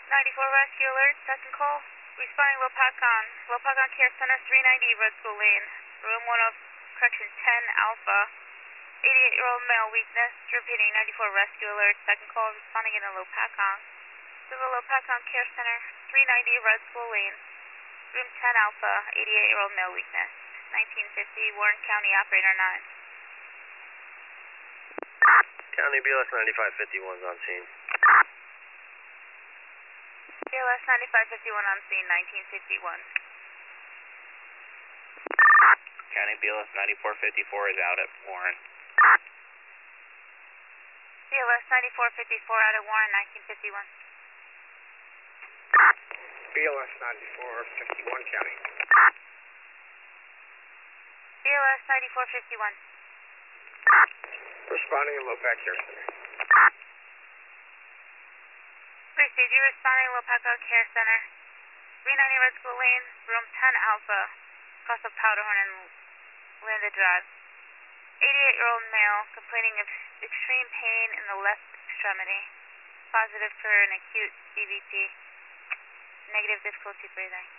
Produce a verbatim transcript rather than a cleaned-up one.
ninety-four Rescue Alert, second call. Responding Lopakon. Lopakon Care Center, three ninety Red School Lane. Room one of, correction, ten Alpha. eighty-eight-year-old male weakness. Repeating, ninety-four Rescue Alert, second call. Responding in a Lopakon. To the Lopakon Care Center, three ninety Red School Lane. Room ten Alpha, eighty-eight-year-old male weakness. nineteen fifty, Warren County, Operator nine. County B L S ninety-five fifty-one is on scene. B L S ninety-five fifty-one on scene, nineteen fifty-one. County B L S ninety-four fifty-four is out at Warren. B L S ninety-four fifty-four out at Warren, nineteen fifty-one. B L S ninety-four fifty-one County. B L S ninety-four fifty-one. Responding in Lopak Care Center. Police, did you responding to Lopakon Care Center? three ninety Red School Lane, room ten Alpha, across of Powderhorn and Linda Drive. eighty-eight-year-old male complaining of extreme pain in the left extremity. Positive for an acute D V T. Negative difficulty breathing.